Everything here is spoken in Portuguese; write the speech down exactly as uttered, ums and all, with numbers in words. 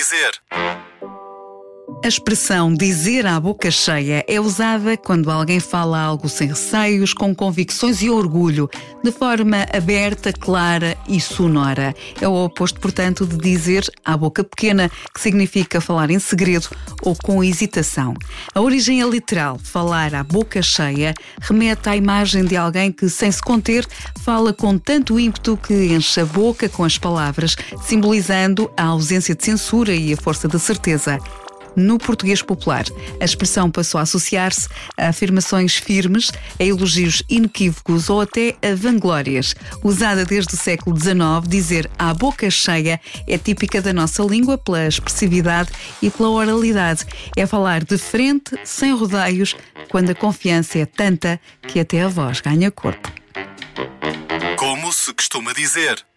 dizer. A expressão dizer à boca cheia é usada quando alguém fala algo sem receios, com convicções e orgulho, de forma aberta, clara e sonora. É o oposto, portanto, de dizer à boca pequena, que significa falar em segredo ou com hesitação. A origem é literal. Falar à boca cheia remete à imagem de alguém que, sem se conter, fala com tanto ímpeto que enche a boca com as palavras, simbolizando a ausência de censura e a força da certeza. No português popular, a expressão passou a associar-se a afirmações firmes, a elogios inequívocos ou até a vanglórias. Usada desde o século dezenove, dizer à boca cheia é típica da nossa língua pela expressividade e pela oralidade. É falar de frente, sem rodeios, quando a confiança é tanta que até a voz ganha corpo. Como se costuma dizer.